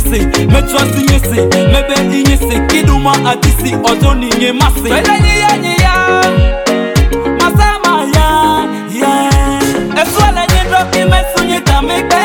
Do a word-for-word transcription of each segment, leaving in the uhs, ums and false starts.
inyese, me trust inyese, me be inyese, kiduma atisi ozoni nye mase. Wele nye nye ya, masama ya, yeah. Eswala nye drop ime sunye kamebe.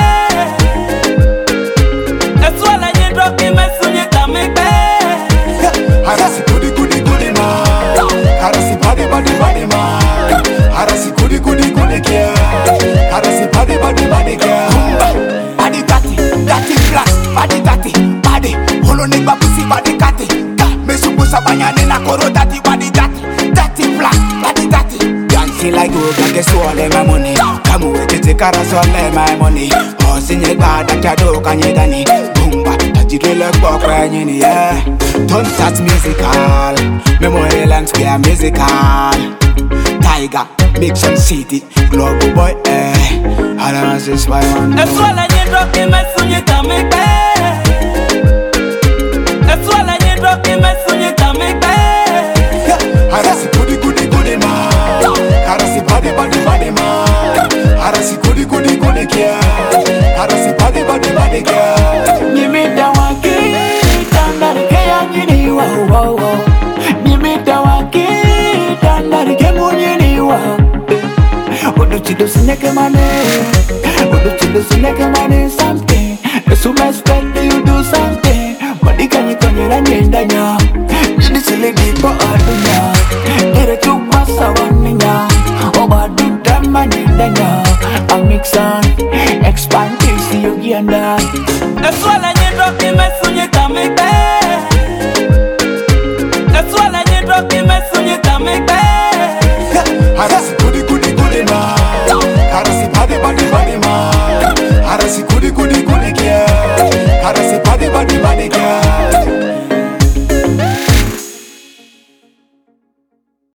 Eswala nye drop ime sunye kamebe. Harasi kudi kudi kudi ma, harasi body body body ma, harasi kudi kudi kudi kia, harasi body body body kia. Body kati, kati black, body kati, body. Holo ni babusi body kati, me subusa banyane na koro dati body kati, dati black, body kati. Dancing like Oga, guess all my money. Come away to take care of all my money. Oh, sing it bad, that you do can you dani? Boomba, that you do look back when you need yeah. Don't touch musical, Memorial and Square musical. Tiger, Mixon City, Global Boy, eh. I don't know this why one. That's why I need rock in my sunny coming back. That's why I need rock in my sunny coming back. Harasi kudi kudi kudi ma, harasi body body body ma, harasi kudi kudi kudi kia, harasi body body body kia. Nimita waki, tandari kaya nyini wa wa wa. Nimita waki, tandari kemu nyini wa. Odo chido sineke mane, odo chido sineke mane something. Esu expect you do something. Madika nyikonyera nyendanya, jadi sile dipo adunya. Ere chupa sawaninya, obadu drama nyendanya. I mix on, expand this yogi anda. That's why I need rock in my sunny coming back. That's why I need rock in my sunny coming back.